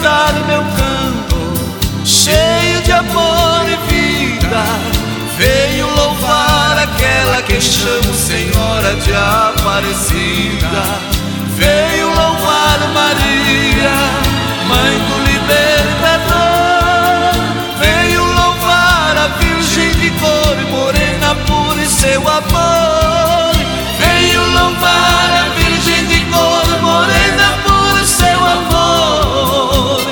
cantar meu canto, cheio de amor e vida. Venho louvar aquela que chamo Senhora de Aparecida. Venho louvar Maria, Mãe do Libertador. Venho louvar a Virgem de cor morena por seu amor. Venho louvar a Virgem de cor morena por seu amor.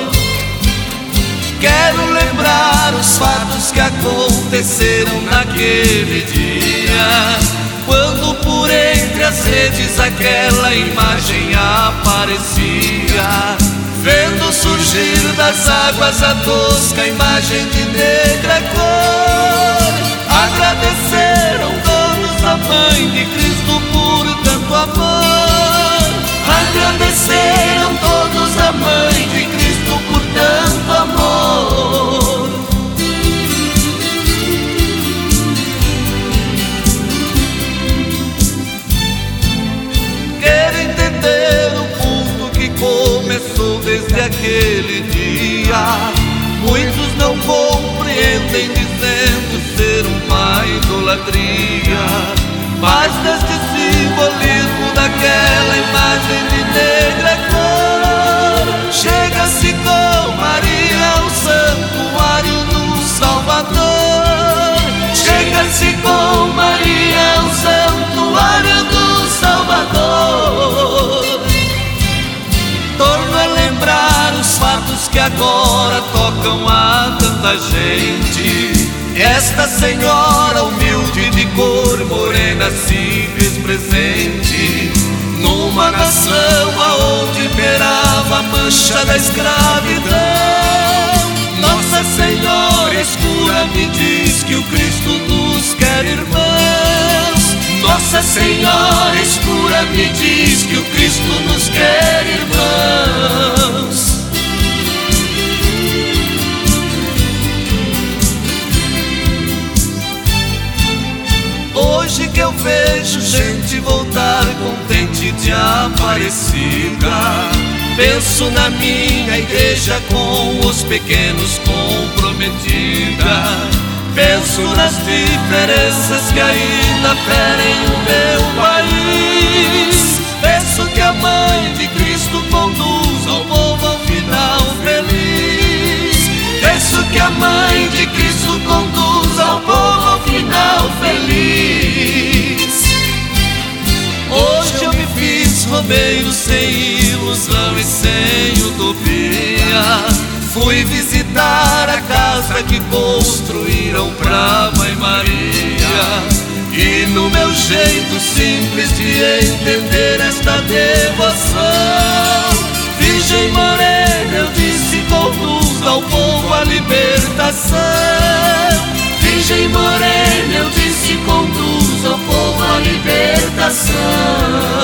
Quero lembrar os fatos que aconteceram naquele dia, quando por entre as redes aquela imagem aparecia. Vendo surgir das águas a tosca imagem de negra cor, agradeceram todos a Mãe de Cristo por tanto amor. Agradeceram todos a Mãe de Cristo por tanto amor. Quero entender o culto que começou desde aquele dia. Muitos não compreendem, dizendo ser uma idolatria, mas neste simbolismo daquela imagem de negra cor, chega-se com Maria ao santuário do Salvador. Chega-se com Maria ao santuário do Salvador. Torno a lembrar os fatos que agora tocam a tanta gente. Esta senhora humilde de cor morena se fez presente numa nação aonde imperava a mancha da escravidão. Nossa Senhora escura me diz que o Cristo nos quer irmãos. Nossa Senhora escura me diz que o Cristo nos quer irmãos. Hoje que eu vejo gente voltar contente de Aparecida, penso na minha igreja com os pequenos comprometida. Penso nas diferenças que ainda ferem o meu país. Peço que a Mãe de Cristo conduza o povo ao final feliz. Peço que a Mãe de Cristo conduza o povo ao final feliz. Hoje eu me fiz romeiro sem ilusão e sem utopia. Fui visitar a casa que construíram pra Mãe Maria, e no meu jeito simples de entender esta devoção, Virgem morena, eu disse, conduza ao povo a libertação. Virgem morena, eu disse, conduza ao povo a libertação.